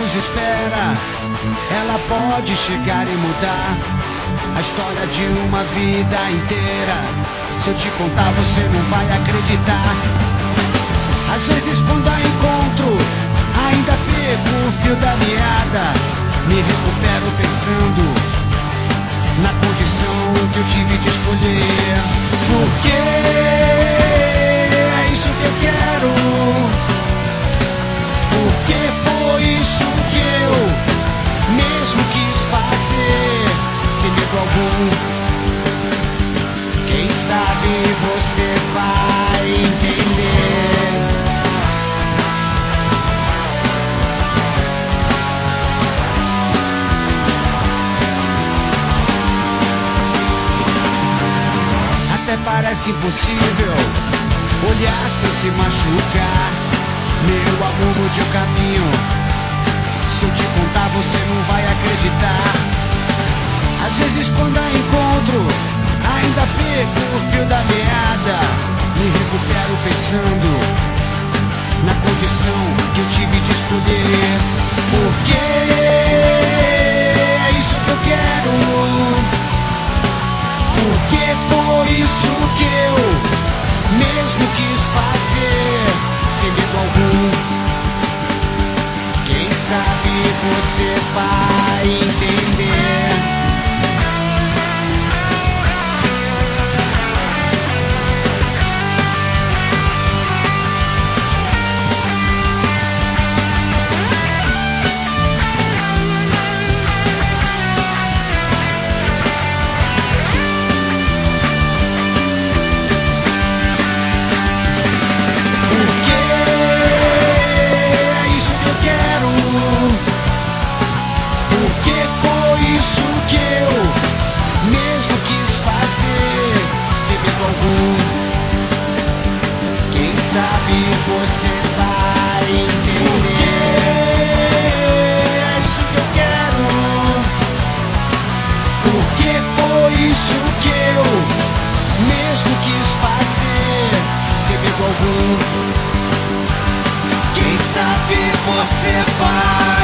desespera, ela pode chegar e mudar a história de uma vida inteira. Se eu te contar, você não vai acreditar. Às vezes quando a encontro, ainda pego o fio da meada. Me recupero pensando na condição que eu tive de escolher. Porque é isso que eu quero. Porque foi isso que eu mesmo quis fazer, sem medo algum. Quem sabe você vai entender. Até parece impossível olhar sem se machucar. Meu amor, mude o caminho. Se eu te contar, você não vai acreditar. Às vezes quando a encontro, ainda pego o fio da meada. Me recupero pensando na condição que eu tive de escolher. Porque é isso que eu quero. Porque foi isso que eu mesmo quis fazer, sem medo algum. Quem sabe você vai entender. Quem sabe você vai